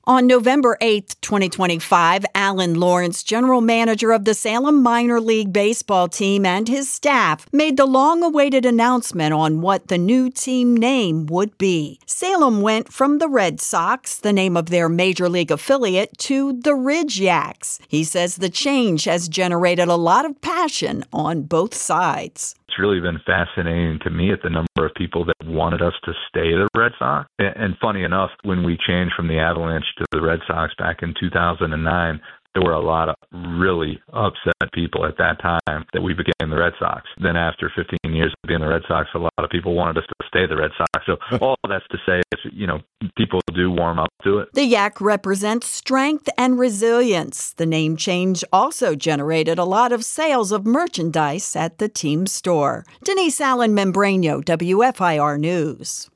On November 8, 2025, Alan Lawrence, general manager of the Salem Minor League Baseball team, and his staff made the long-awaited announcement on what the new team name would be. Salem went from the Red Sox, the name of their major league affiliate, to the Ridge Yaks. He says the change has generated a lot of passion on both sides. It's really been fascinating to me at the number of people that wanted us to stay the Red Sox. And funny enough, when we changed from the Avalanche to the Red Sox back in 2009, there were a lot of really upset people at that time that we became the Red Sox. Then after 15 years of being the Red Sox, a lot of people wanted us to stay the Red Sox. So all that's to say is, people do warm up to it. The Yak represents strength and resilience. The name change also generated a lot of sales of merchandise at the team store. Denise Allen Membrano, WFIR News.